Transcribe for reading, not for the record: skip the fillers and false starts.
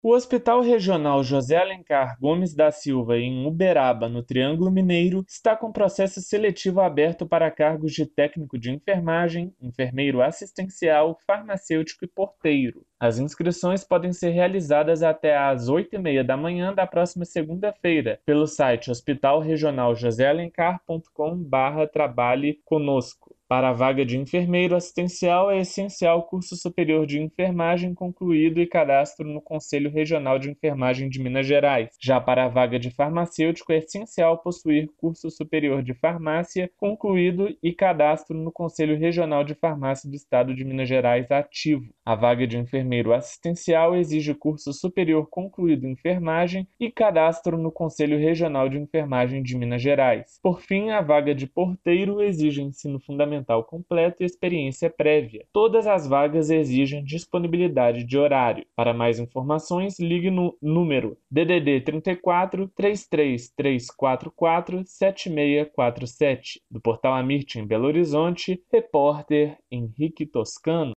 O Hospital Regional José Alencar Gomes da Silva, em Uberaba, no Triângulo Mineiro, está com processo seletivo aberto para cargos de técnico de enfermagem, enfermeiro assistencial, farmacêutico e porteiro. As inscrições podem ser realizadas até às 8h30 da manhã da próxima segunda-feira, pelo site hospitalregionaljosealencar.com/trabalhe conosco. Para a vaga de enfermeiro assistencial, é essencial curso superior de enfermagem concluído e cadastro no Conselho Regional de Enfermagem de Minas Gerais. Já para a vaga de farmacêutico, é essencial possuir curso superior de farmácia concluído e cadastro no Conselho Regional de Farmácia do Estado de Minas Gerais ativo. A vaga de enfermeiro assistencial exige curso superior concluído em enfermagem e cadastro no Conselho Regional de Enfermagem de Minas Gerais. Por fim, a vaga de porteiro exige ensino fundamental completo e experiência prévia. Todas as vagas exigem disponibilidade de horário. Para mais informações, ligue no número DDD 34 33344 7647 do Portal Amirte em Belo Horizonte, repórter Henrique Toscano.